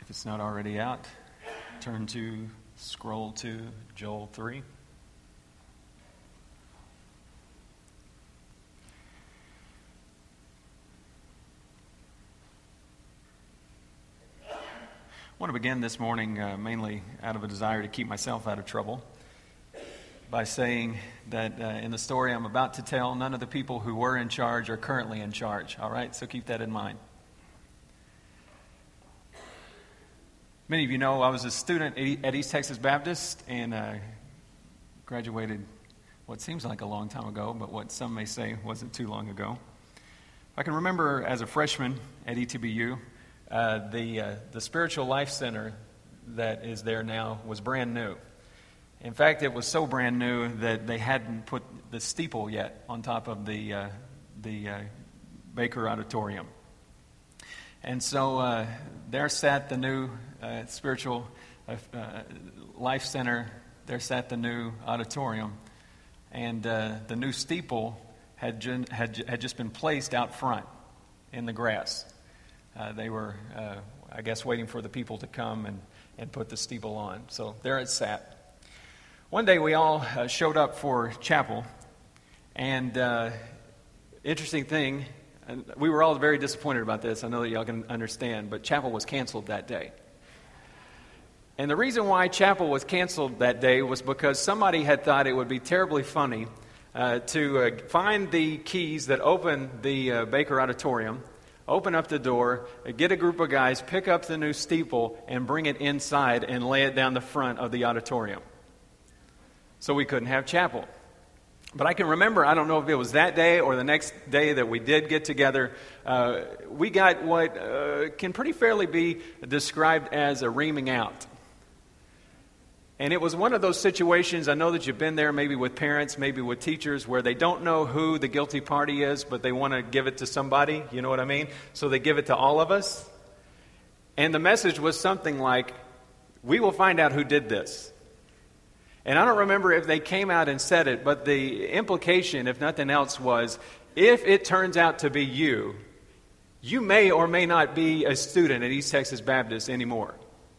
If it's not already out, scroll to Joel 3. I want to begin this morning mainly out of a desire to keep myself out of trouble by saying that in the story I'm about to tell, none of the people who were in charge are currently in charge. All right? So keep that in mind. Many of you know I was a student at East Texas Baptist and graduated what seems like a long time ago, but what some may say wasn't too long ago. I can remember as a freshman at ETBU, the Spiritual Life Center that is there now was brand new. In fact, it was so brand new that they hadn't put the steeple yet on top of the Baker Auditorium. And so there sat the new Spiritual Life Center, there sat the new auditorium, and the new steeple had just been placed out front in the grass. They were, I guess, waiting for the people to come and put the steeple on. So there it sat. One day we all showed up for chapel, and interesting thing, and we were all very disappointed about this. I know that y'all can understand, but chapel was canceled that day. And the reason why chapel was canceled that day was because somebody had thought it would be terribly funny to find the keys that open the Baker Auditorium, open up the door, get a group of guys, pick up the new steeple, and bring it inside and lay it down the front of the auditorium. So we couldn't have chapel. But I can remember, I don't know if it was that day or the next day that we did get together, we got what can pretty fairly be described as a reaming out. And it was one of those situations, I know that you've been there maybe with parents, maybe with teachers, where they don't know who the guilty party is, but they want to give it to somebody, you know what I mean? So they give it to all of us. And the message was something like, we will find out who did this. And I don't remember if they came out and said it, but the implication, if nothing else, was if it turns out to be you, you may or may not be a student at East Texas Baptist anymore.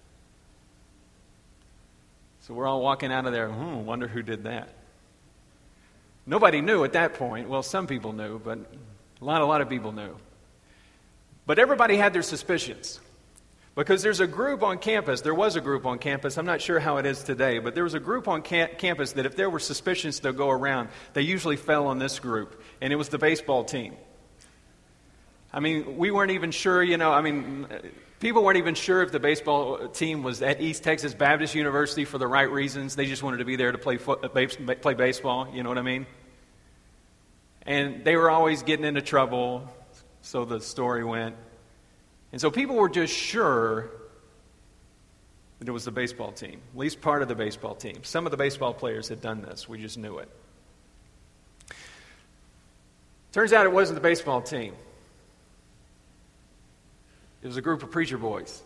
So we're all walking out of there, wonder who did that. Nobody knew at that point. Well, some people knew, but a lot of people knew. But everybody had their suspicions. Because there was a group on campus, I'm not sure how it is today, but there was a group on campus that if there were suspicions to go around, they usually fell on this group, and it was the baseball team. I mean, we weren't even sure, people weren't even sure if the baseball team was at East Texas Baptist University for the right reasons. They just wanted to be there to play baseball, you know what I mean? And they were always getting into trouble, so the story went. And so people were just sure that it was the baseball team, at least part of the baseball team. Some of the baseball players had done this. We just knew it. Turns out it wasn't the baseball team. It was a group of preacher boys.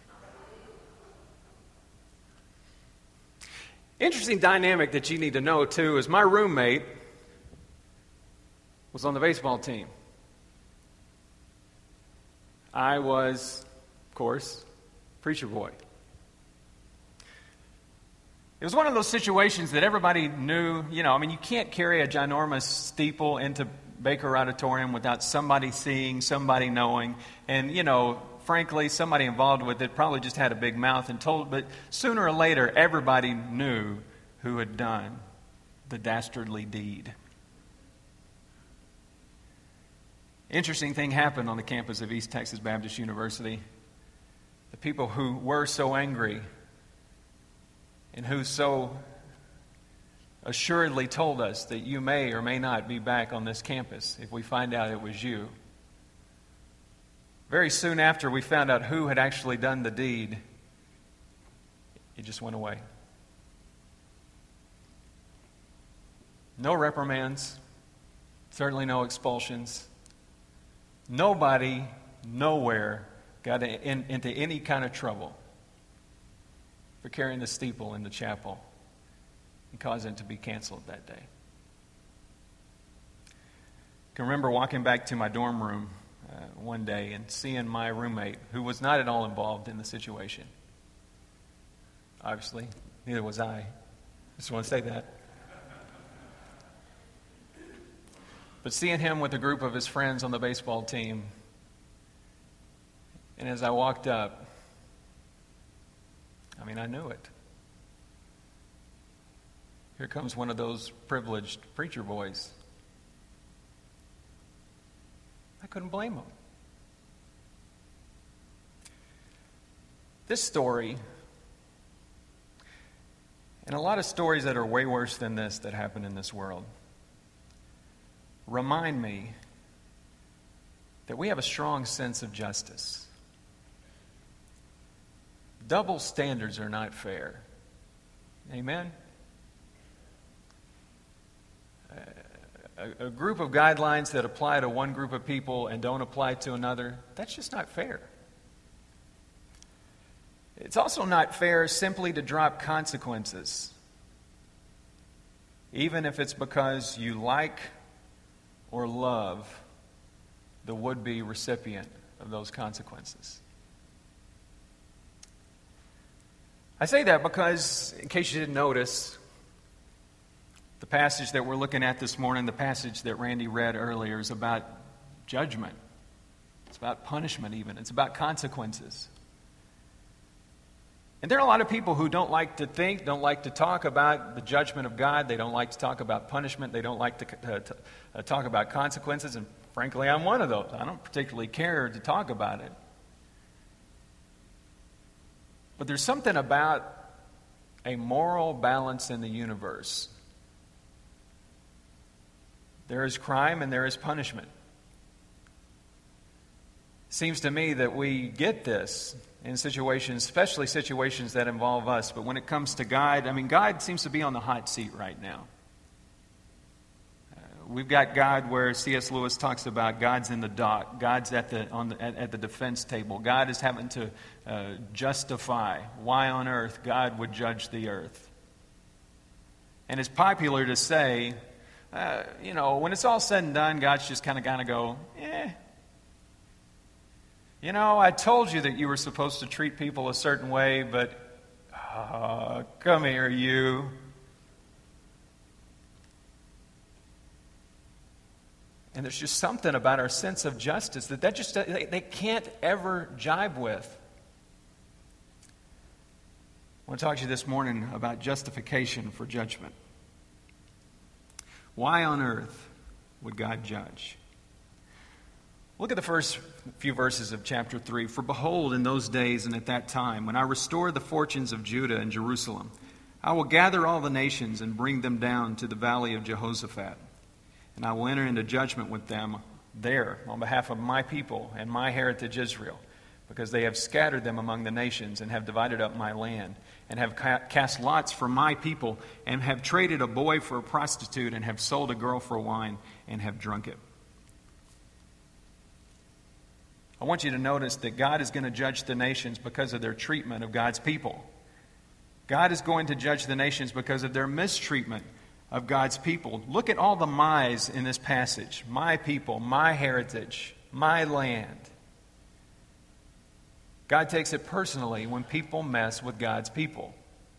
Interesting dynamic that you need to know, too, is my roommate was on the baseball team. I was, of course, preacher boy. It was one of those situations that everybody knew, you can't carry a ginormous steeple into Baker Auditorium without somebody seeing, somebody knowing. And, frankly, somebody involved with it probably just had a big mouth and told, but sooner or later, everybody knew who had done the dastardly deed. Interesting thing happened on the campus of East Texas Baptist University. The people who were so angry and who so assuredly told us that you may or may not be back on this campus if we find out it was you. Very soon after we found out who had actually done the deed, it just went away. No reprimands, certainly no expulsions. Nobody, nowhere, got into any kind of trouble for carrying the steeple in the chapel and causing it to be canceled that day. I can remember walking back to my dorm room one day and seeing my roommate, who was not at all involved in the situation. Obviously, neither was I. Just want to say that. But seeing him with a group of his friends on the baseball team, and as I walked up, I knew it. Here comes one of those privileged preacher boys. I couldn't blame him. This story, and a lot of stories that are way worse than this that happen in this world, remind me that we have a strong sense of justice. Double standards are not fair. Amen? A group of guidelines that apply to one group of people and don't apply to another, that's just not fair. It's also not fair simply to drop consequences, even if it's because you like or love the would-be recipient of those consequences. I say that because, in case you didn't notice, the passage that we're looking at this morning, the passage that Randy read earlier, is about judgment. It's about punishment even. It's about consequences. And there are a lot of people who don't like to think, don't like to talk about the judgment of God. They don't like to talk about punishment. They don't like to talk about consequences. And frankly, I'm one of those. I don't particularly care to talk about it. But there's something about a moral balance in the universe. There is crime and there is punishment. It seems to me that we get this in situations, especially situations that involve us. But when it comes to God, God seems to be on the hot seat right now. We've got God where C.S. Lewis talks about God's in the dock. God's at the defense table. God is having to justify why on earth God would judge the earth. And it's popular to say, when it's all said and done, God's just kind of go, I told you that you were supposed to treat people a certain way, but come here, you. And there's just something about our sense of justice that they can't ever jibe with. I want to talk to you this morning about justification for judgment. Why on earth would God judge? Look at the first few verses of chapter 3. For behold, in those days and at that time, when I restore the fortunes of Judah and Jerusalem, I will gather all the nations and bring them down to the valley of Jehoshaphat. And I will enter into judgment with them there on behalf of my people and my heritage Israel, because they have scattered them among the nations and have divided up my land, and have cast lots for my people, and have traded a boy for a prostitute, and have sold a girl for wine, and have drunk it. I want you to notice that God is going to judge the nations because of their treatment of God's people. God is going to judge the nations because of their mistreatment of God's people. Look at all the my's in this passage. My people, my heritage, my land. God takes it personally when people mess with God's people.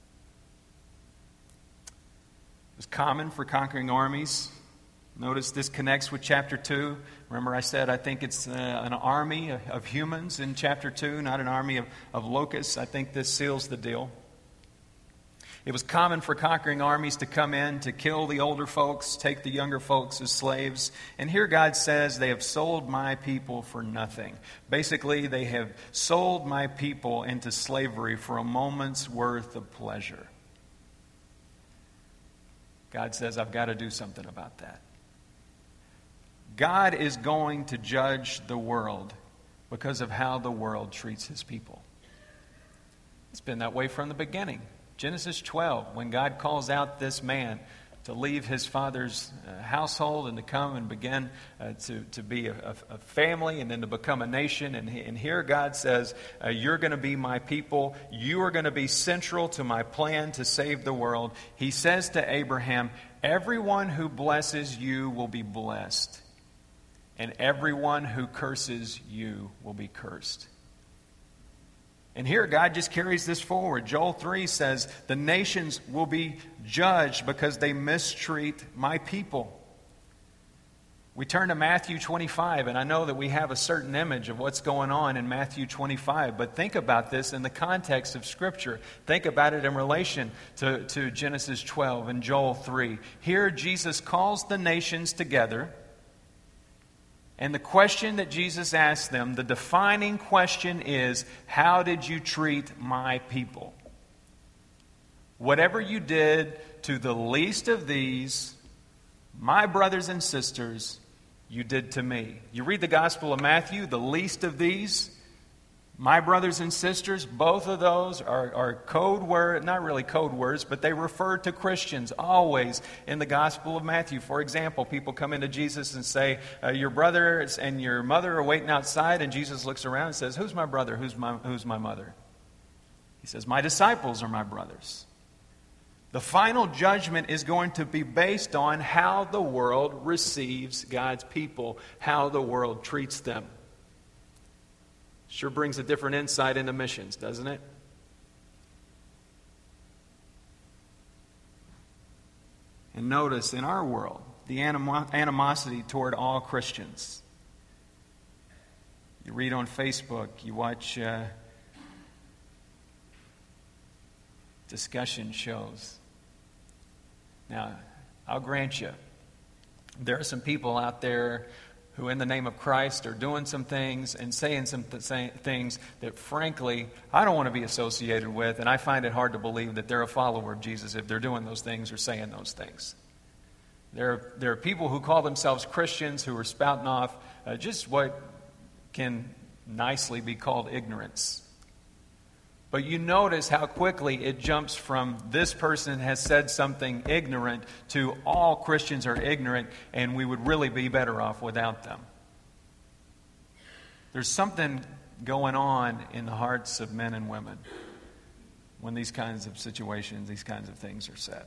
It was common for conquering armies. Notice this connects with chapter 2. Remember I said I think it's an army of humans in chapter 2, not an army of locusts. I think this seals the deal. It was common for conquering armies to come in, to kill the older folks, take the younger folks as slaves. And here God says, they have sold my people for nothing. Basically, they have sold my people into slavery for a moment's worth of pleasure. God says, I've got to do something about that. God is going to judge the world because of how the world treats his people. It's been that way from the beginning. Genesis 12, when God calls out this man to leave his father's household and to come and begin to be a family and then to become a nation. And here God says, you're going to be my people. You are going to be central to my plan to save the world. He says to Abraham, everyone who blesses you will be blessed. and everyone who curses you will be cursed. And here God just carries this forward. Joel 3 says, the nations will be judged because they mistreat my people. We turn to Matthew 25, and I know that we have a certain image of what's going on in Matthew 25, but think about this in the context of Scripture. Think about it in relation to Genesis 12 and Joel 3. Here Jesus calls the nations together, and the question that Jesus asked them, the defining question is, how did you treat my people? Whatever you did to the least of these, my brothers and sisters, you did to me. You read the Gospel of Matthew, the least of these, my brothers and sisters, both of those are code words, not really code words, but they refer to Christians always in the Gospel of Matthew. For example, people come into Jesus and say, your brother and your mother are waiting outside, and Jesus looks around and says, who's my brother? Who's my mother? He says, my disciples are my brothers. The final judgment is going to be based on how the world receives God's people, how the world treats them. Sure brings a different insight into missions, doesn't it? And notice, in our world, the animosity toward all Christians. You read on Facebook, you watch discussion shows. Now, I'll grant you, there are some people out there who in the name of Christ are doing some things and saying some things that, frankly, I don't want to be associated with, and I find it hard to believe that they're a follower of Jesus if they're doing those things or saying those things. There are people who call themselves Christians who are spouting off just what can nicely be called ignorance. But you notice how quickly it jumps from this person has said something ignorant to all Christians are ignorant and we would really be better off without them. There's something going on in the hearts of men and women when these kinds of situations, these kinds of things are said.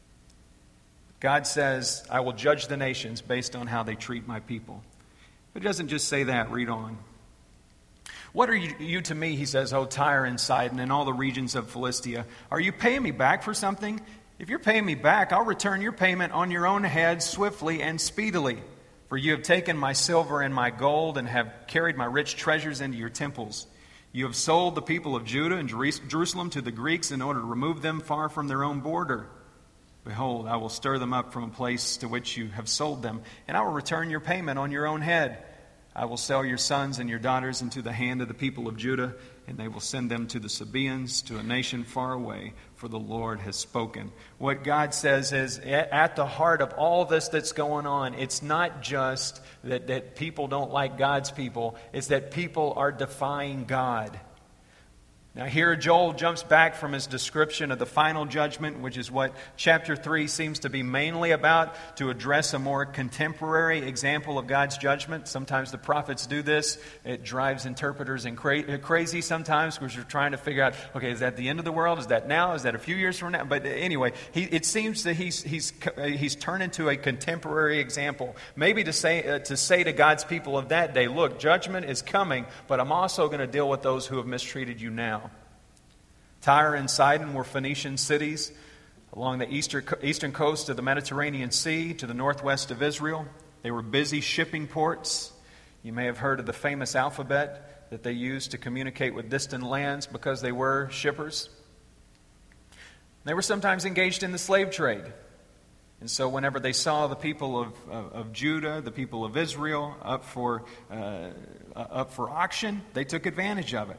God says, I will judge the nations based on how they treat my people. But it doesn't just say that. Read on. What are you to me, he says, O Tyre and Sidon and all the regions of Philistia? Are you paying me back for something? If you're paying me back, I'll return your payment on your own head swiftly and speedily. For you have taken my silver and my gold and have carried my rich treasures into your temples. You have sold the people of Judah and Jerusalem to the Greeks in order to remove them far from their own border. Behold, I will stir them up from a place to which you have sold them, and I will return your payment on your own head. I will sell your sons and your daughters into the hand of the people of Judah, and they will send them to the Sabaeans, to a nation far away, for the Lord has spoken. What God says is, at the heart of all this that's going on, it's not just that people don't like God's people, it's that people are defying God. Now here Joel jumps back from his description of the final judgment, which is what chapter 3 seems to be mainly about, to address a more contemporary example of God's judgment. Sometimes the prophets do this. It drives interpreters crazy sometimes because you're trying to figure out, okay, is that the end of the world? Is that now? Is that a few years from now? But anyway, it seems that he's turned into a contemporary example. Maybe to say to God's people of that day, look, judgment is coming, but I'm also going to deal with those who have mistreated you now. Tyre and Sidon were Phoenician cities along the eastern coast of the Mediterranean Sea to the northwest of Israel. They were busy shipping ports. You may have heard of the famous alphabet that they used to communicate with distant lands because they were shippers. They were sometimes engaged in the slave trade. And so whenever they saw the people of Judah, the people of Israel up for auction, they took advantage of it.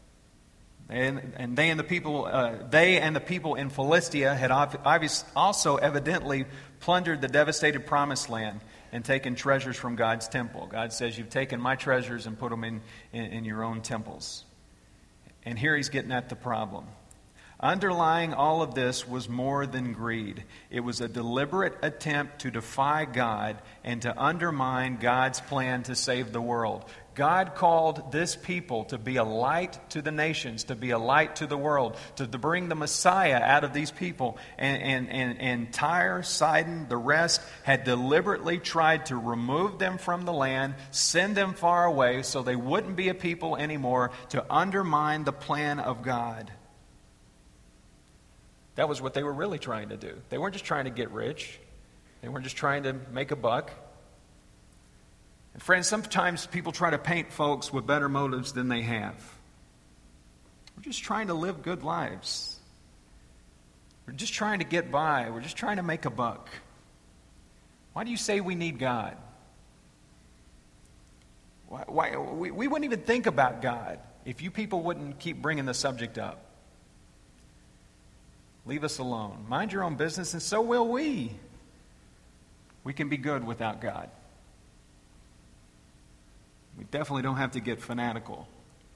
And they and the people in Philistia had also evidently plundered the devastated promised land and taken treasures from God's temple. God says, you've taken my treasures and put them in your own temples. And here he's getting at the problem. Underlying all of this was more than greed. It was a deliberate attempt to defy God and to undermine God's plan to save the world. God called this people to be a light to the nations, to be a light to the world, to bring the Messiah out of these people. And Tyre, Sidon, the rest had deliberately tried to remove them from the land, send them far away so they wouldn't be a people anymore, to undermine the plan of God. That was what they were really trying to do. They weren't just trying to get rich. They weren't just trying to make a buck. And friends, sometimes people try to paint folks with better motives than they have. We're just trying to live good lives. We're just trying to get by. We're just trying to make a buck. Why do you say we need God? We wouldn't even think about God if you people wouldn't keep bringing the subject up. Leave us alone. Mind your own business, and so will we. We can be good without God. We definitely don't have to get fanatical.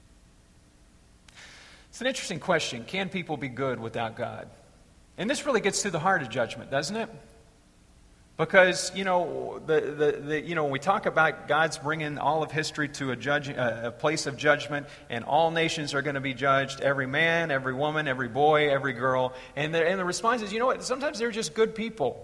It's an interesting question. Can people be good without God? And this really gets to the heart of judgment, doesn't it? Because, when we talk about God's bringing all of history to a place of judgment, and all nations are going to be judged, every man, every woman, every boy, every girl, and the response is, sometimes they're just good people.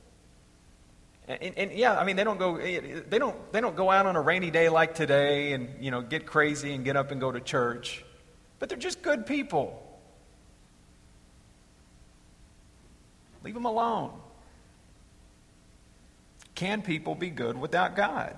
And yeah, I mean, they don't go out on a rainy day like today and get crazy and get up and go to church, but they're just good people. Leave them alone. Can people be good without God?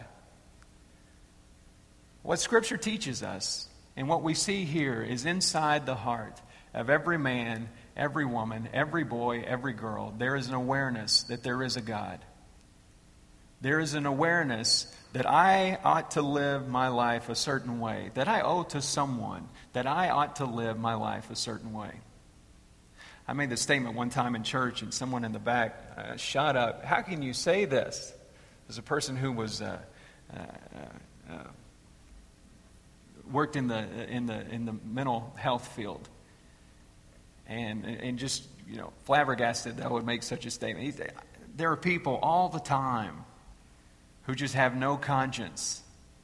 What Scripture teaches us and what we see here is inside the heart of every man, every woman, every boy, every girl, there is an awareness that there is a God. There is an awareness that I ought to live my life a certain way, that I owe to someone, that I ought to live my life a certain way. I made this statement one time in church, and someone in the back shot up. How can you say this? There's a person who was worked in the mental health field, and just flabbergasted that I would make such a statement. There are people all the time who just have no conscience,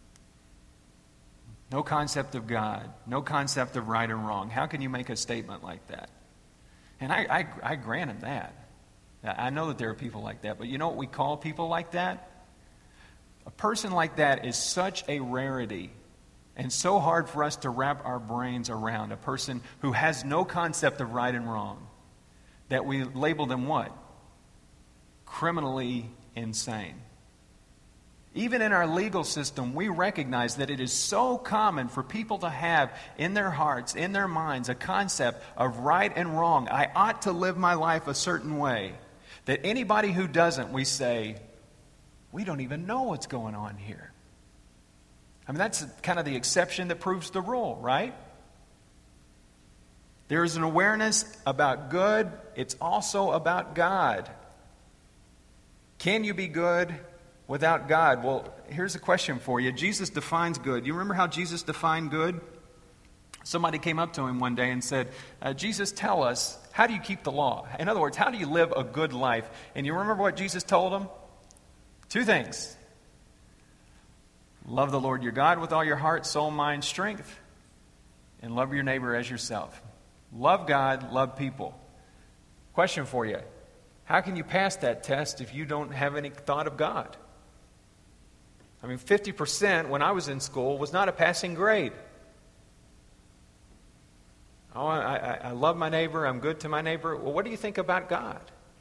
no concept of God, no concept of right and wrong. How can you make a statement like that? And I grant him that. I know that there are people like that, but you know what we call people like that? A person like that is such a rarity and so hard for us to wrap our brains around. A person who has no concept of right and wrong, that we label them what? Criminally insane. Even in our legal system, we recognize that it is so common for people to have in their hearts, in their minds, a concept of right and wrong. I ought to live my life a certain way. That anybody who doesn't, we say, we don't even know what's going on here. I mean, that's kind of the exception that proves the rule, right? There is an awareness about good. It's also about God. Can you be good without God? Well, here's a question for you. Jesus defines good. You remember how Jesus defined good? Somebody came up to him one day and said, Jesus, tell us, how do you keep the law? In other words, how do you live a good life? And you remember what Jesus told him? 2 things. Love the Lord your God with all your heart, soul, mind, strength, and love your neighbor as yourself. Love God, love people. Question for you. How can you pass that test if you don't have any thought of God? I mean, 50% when I was in school was not a passing grade. Oh, I love my neighbor. I'm good to my neighbor. Well, what do you think about God?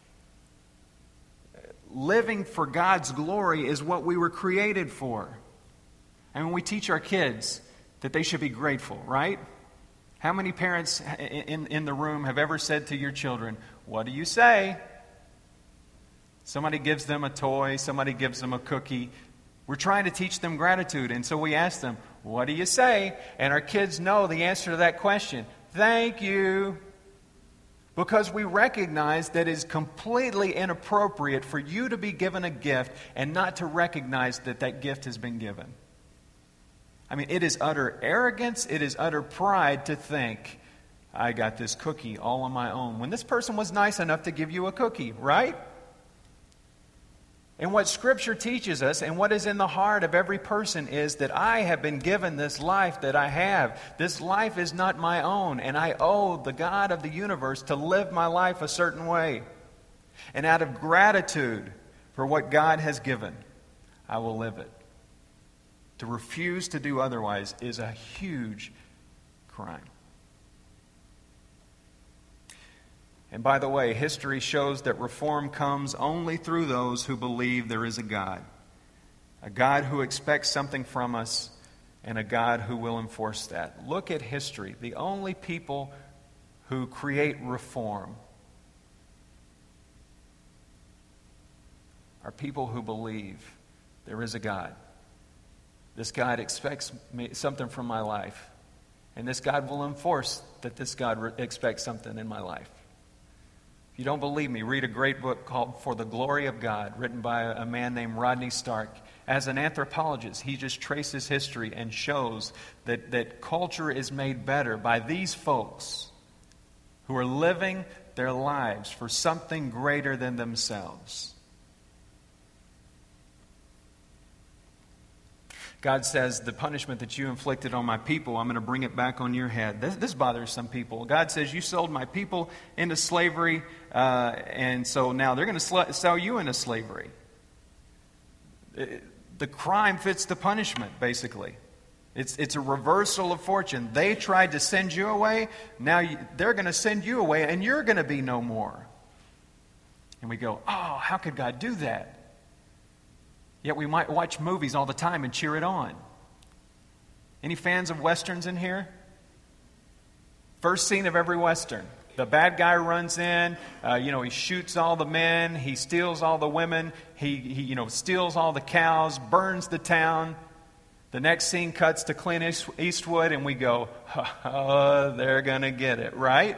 Living for God's glory is what we were created for. And when we teach our kids that they should be grateful, right? How many parents in the room have ever said to your children, what do you say? Somebody gives them a toy. Somebody gives them a cookie. We're trying to teach them gratitude. And so we ask them, what do you say? And our kids know the answer to that question. Thank you. Because we recognize that it is completely inappropriate for you to be given a gift and not to recognize that that gift has been given. I mean, it is utter arrogance, it is utter pride to think, I got this cookie all on my own, when this person was nice enough to give you a cookie, right? And what Scripture teaches us and what is in the heart of every person is that I have been given this life that I have. This life is not my own, and I owe the God of the universe to live my life a certain way. And out of gratitude for what God has given, I will live it. To refuse to do otherwise is a huge crime. And by the way, history shows that reform comes only through those who believe there is a God who expects something from us, and a God who will enforce that. Look at history. The only people who create reform are people who believe there is a God. This God expects something from my life, and this God will enforce that this God expects something in my life. If you don't believe me, read a great book called For the Glory of God, written by a man named Rodney Stark. As an anthropologist, he just traces history and shows that culture is made better by these folks who are living their lives for something greater than themselves. God says, the punishment that you inflicted on my people, I'm going to bring it back on your head. This bothers some people. God says, you sold my people into slavery, and so now they're going to sell you into slavery. The crime fits the punishment, basically. It's a reversal of fortune. They tried to send you away. Now they're going to send you away, and you're going to be no more. And we go, oh, how could God do that? Yet we might watch movies all the time and cheer it on. Any fans of Westerns in here? First scene of every Western. The bad guy runs in, he shoots all the men, he steals all the women, he steals all the cows, burns the town. The next scene cuts to Clint Eastwood, and we go, oh, they're going to get it, right?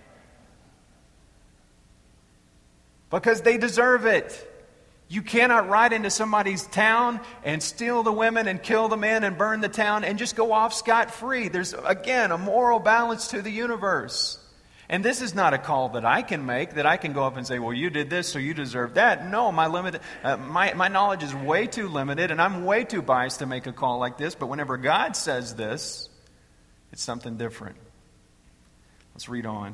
Because they deserve it. You cannot ride into somebody's town and steal the women and kill the men and burn the town and just go off scot-free. There's, again, a moral balance to the universe. And this is not a call that I can make, that I can go up and say, well, you did this, so you deserve that. No, my knowledge is way too limited, and I'm way too biased to make a call like this. But whenever God says this, it's something different. Let's read on.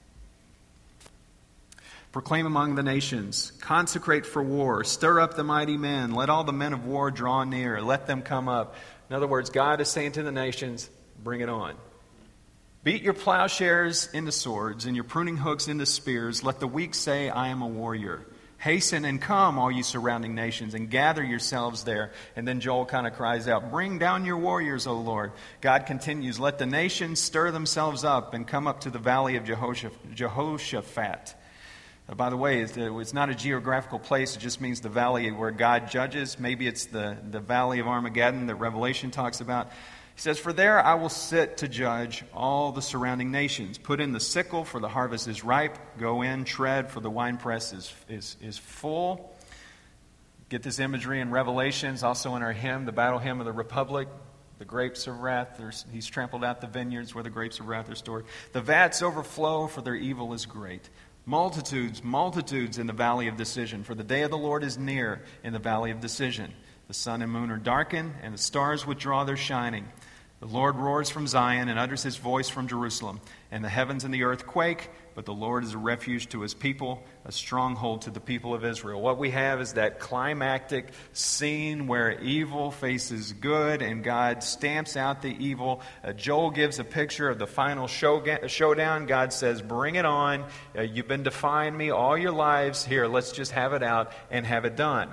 Proclaim among the nations, consecrate for war, stir up the mighty men, let all the men of war draw near, let them come up. In other words, God is saying to the nations, bring it on. Beat your plowshares into swords and your pruning hooks into spears. Let the weak say, I am a warrior. Hasten and come, all you surrounding nations, and gather yourselves there. And then Joel kind of cries out, bring down your warriors, O Lord. God continues, let the nations stir themselves up and come up to the valley of Jehoshaphat. By the way, it's not a geographical place. It just means the valley where God judges. Maybe it's the valley of Armageddon that Revelation talks about. He says, for there I will sit to judge all the surrounding nations. Put in the sickle, for the harvest is ripe. Go in, tread, for the winepress is full. Get this imagery in Revelations, also in our hymn, the battle hymn of the Republic. The grapes of wrath, he's trampled out the vineyards where the grapes of wrath are stored. The vats overflow, for their evil is great. Multitudes in the valley of decision, for the day of the Lord is near in the valley of decision. The sun and moon are darkened, and the stars withdraw their shining. The Lord roars from Zion and utters his voice from Jerusalem, and the heavens and the earth quake, but the Lord is a refuge to his people, a stronghold to the people of Israel. What we have is that climactic scene where evil faces good and God stamps out the evil. Joel gives a picture of the final showdown. God says, bring it on. You've been defying me all your lives. Here, let's just have it out and have it done.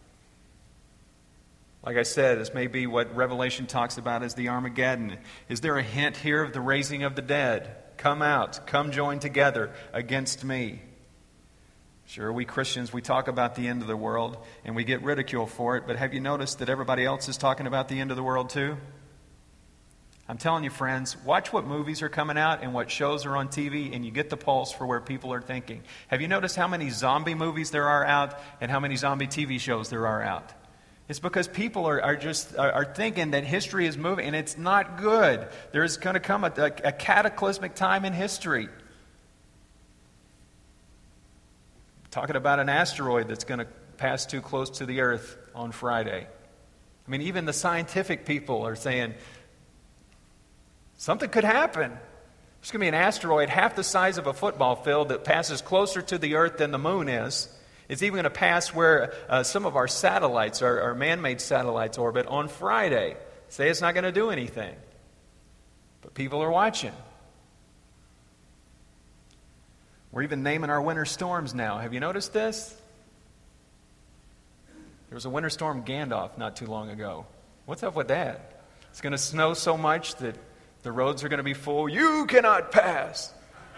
Like I said, this may be what Revelation talks about as the Armageddon. Is there a hint here of the raising of the dead? Come out, come join together against me. Sure, we Christians, we talk about the end of the world and we get ridiculed for it, but have you noticed that everybody else is talking about the end of the world too? I'm telling you, friends, watch what movies are coming out and what shows are on TV, and you get the pulse for where people are thinking. Have you noticed how many zombie movies there are out and how many zombie TV shows there are out? It's because people are thinking that history is moving, and it's not good. There's going to come a cataclysmic time in history. Talking about an asteroid that's going to pass too close to the earth on Friday. I mean, even the scientific people are saying something could happen. There's going to be an asteroid half the size of a football field that passes closer to the earth than the moon is. It's even going to pass where some of our satellites, our man-made satellites, orbit on Friday. Say it's not going to do anything. But people are watching. We're even naming our winter storms now. Have you noticed this? There was a winter storm Gandalf not too long ago. What's up with that? It's going to snow so much that the roads are going to be full. You cannot pass.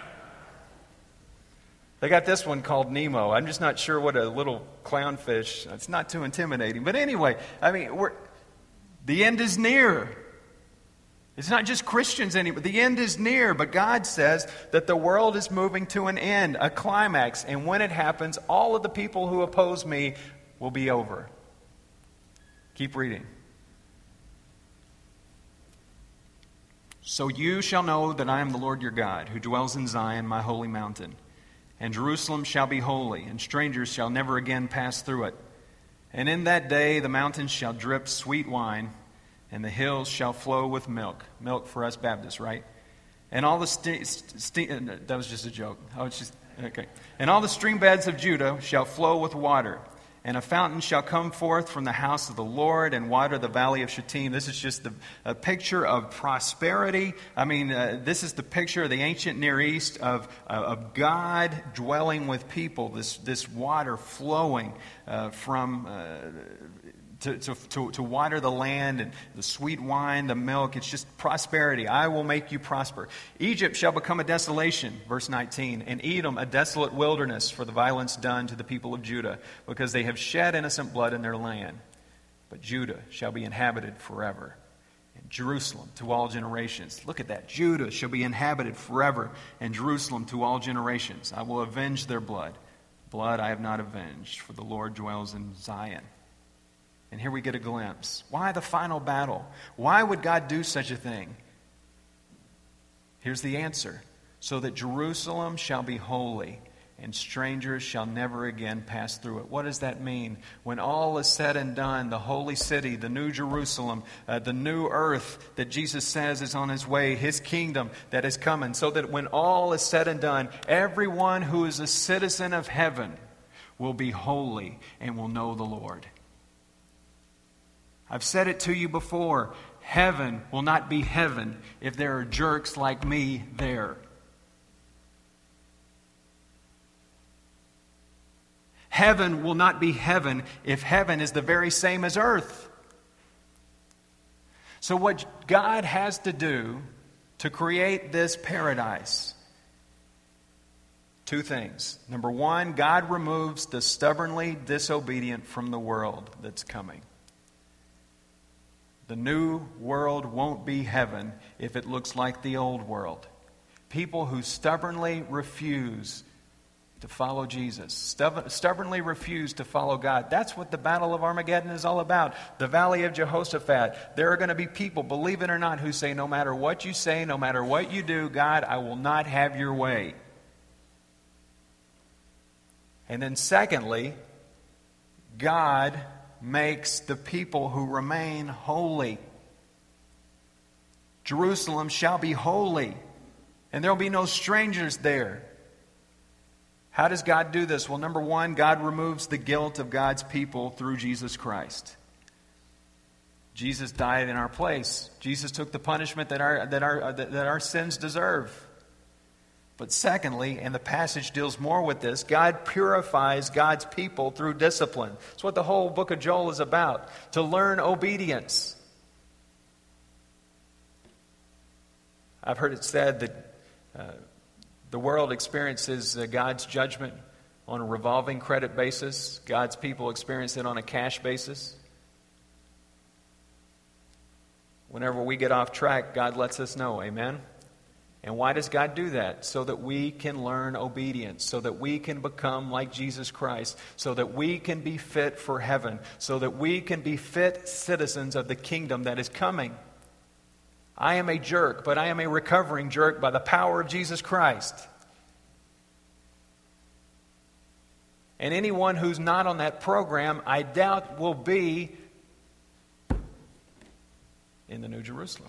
They got this one called Nemo. I'm just not sure what a little clownfish. It's not too intimidating. But anyway, I mean, the end is near. It's not just Christians anymore. The end is near, but God says that the world is moving to an end, a climax. And when it happens, all of the people who oppose me will be over. Keep reading. So you shall know that I am the Lord your God, who dwells in Zion, my holy mountain. And Jerusalem shall be holy, and strangers shall never again pass through it. And in that day the mountains shall drip sweet wine, and the hills shall flow with milk. Milk for us Baptists, right? And all the that was just a joke. Okay. And all the stream beds of Judah shall flow with water. And a fountain shall come forth from the house of the Lord and water the valley of Shittim. This is just a picture of prosperity. I mean, this is the picture of the ancient Near East of God dwelling with people. This water flowing from to water the land, and the sweet wine, the milk. It's just prosperity. I will make you prosper. Egypt shall become a desolation, verse 19, and Edom a desolate wilderness for the violence done to the people of Judah, because they have shed innocent blood in their land. But Judah shall be inhabited forever, and Jerusalem to all generations. Look at that. Judah shall be inhabited forever, and Jerusalem to all generations. I will avenge their blood. Blood I have not avenged, for the Lord dwells in Zion. And here we get a glimpse. Why the final battle? Why would God do such a thing? Here's the answer. So that Jerusalem shall be holy, and strangers shall never again pass through it. What does that mean? When all is said and done, the holy city, the new Jerusalem, the new earth that Jesus says is on his way, his kingdom that is coming, so that when all is said and done, everyone who is a citizen of heaven will be holy and will know the Lord. I've said it to you before. Heaven will not be heaven if there are jerks like me there. Heaven will not be heaven if heaven is the very same as earth. So what God has to do to create this paradise, two things. Number one, God removes the stubbornly disobedient from the world that's coming. The new world won't be heaven if it looks like the old world. People who stubbornly refuse to follow Jesus, stubbornly refuse to follow God. That's what the Battle of Armageddon is all about. The Valley of Jehoshaphat. There are going to be people, believe it or not, who say, no matter what you say, no matter what you do, God, I will not have your way. And then secondly, God makes the people who remain holy. Jerusalem shall be holy, and there will be no strangers there. How does God do this? Well, number one, God removes the guilt of God's people through Jesus Christ. Jesus died in our place. Jesus took the punishment that our sins deserve. But secondly, and the passage deals more with this, God purifies God's people through discipline. That's what the whole book of Joel is about, to learn obedience. I've heard it said that the world experiences God's judgment on a revolving credit basis. God's people experience it on a cash basis. Whenever we get off track, God lets us know. Amen? And why does God do that? So that we can learn obedience, so that we can become like Jesus Christ, so that we can be fit for heaven, so that we can be fit citizens of the kingdom that is coming. I am a jerk, but I am a recovering jerk by the power of Jesus Christ. And anyone who's not on that program, I doubt will be in the New Jerusalem.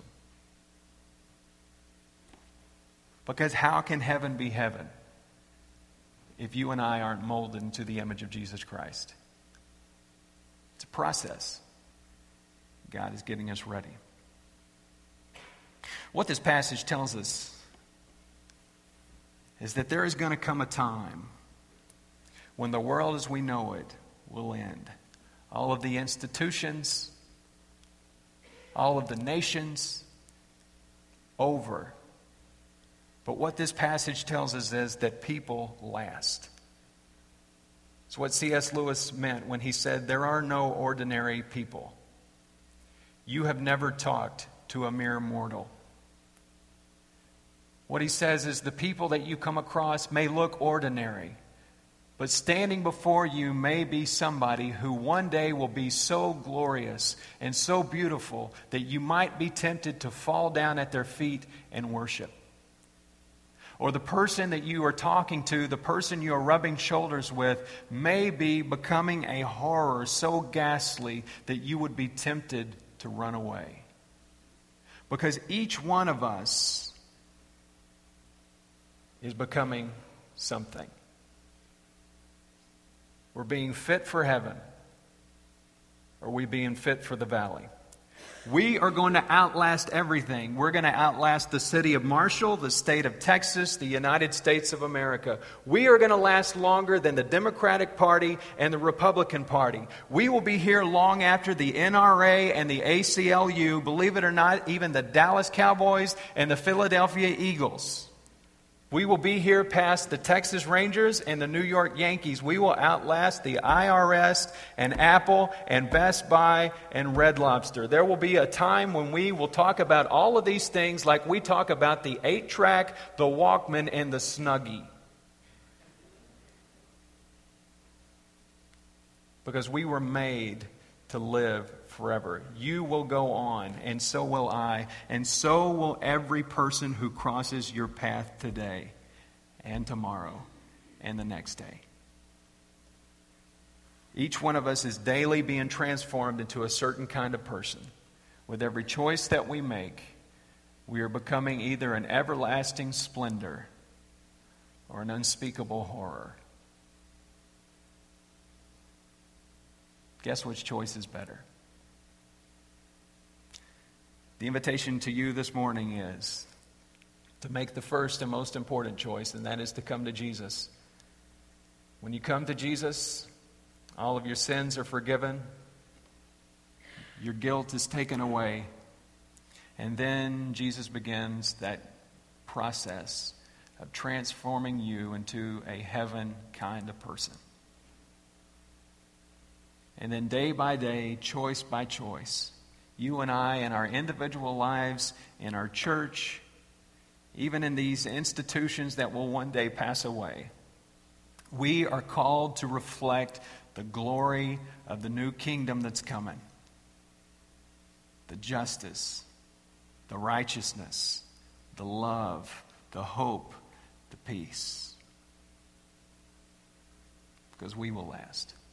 Because how can heaven be heaven if you and I aren't molded into the image of Jesus Christ? It's a process. God is getting us ready. What this passage tells us is that there is going to come a time when the world as we know it will end. All of the institutions, all of the nations, over. But what this passage tells us is that people last. It's what C.S. Lewis meant when he said, there are no ordinary people. You have never talked to a mere mortal. What he says is the people that you come across may look ordinary, but standing before you may be somebody who one day will be so glorious and so beautiful that you might be tempted to fall down at their feet and worship. Or the person that you are talking to, the person you are rubbing shoulders with, may be becoming a horror so ghastly that you would be tempted to run away. Because each one of us is becoming something. We're being fit for heaven. Or are we being fit for the valley? We are going to outlast everything. We're going to outlast the city of Marshall, the state of Texas, the United States of America. We are going to last longer than the Democratic Party and the Republican Party. We will be here long after the NRA and the ACLU, believe it or not, even the Dallas Cowboys and the Philadelphia Eagles. We will be here past the Texas Rangers and the New York Yankees. We will outlast the IRS and Apple and Best Buy and Red Lobster. There will be a time when we will talk about all of these things like we talk about the 8-track, the Walkman, and the Snuggie. Because we were made to live forever. You will go on, and so will I, and so will every person who crosses your path today and tomorrow and the next day. Each one of us is daily being transformed into a certain kind of person. With every choice that we make, we are becoming either an everlasting splendor or an unspeakable horror. Guess which choice is better? The invitation to you this morning is to make the first and most important choice, and that is to come to Jesus. When you come to Jesus, all of your sins are forgiven, your guilt is taken away, and then Jesus begins that process of transforming you into a heaven kind of person. And then day by day, choice by choice, you and I in our individual lives, in our church, even in these institutions that will one day pass away, we are called to reflect the glory of the new kingdom that's coming. The justice, the righteousness, the love, the hope, the peace. Because we will last.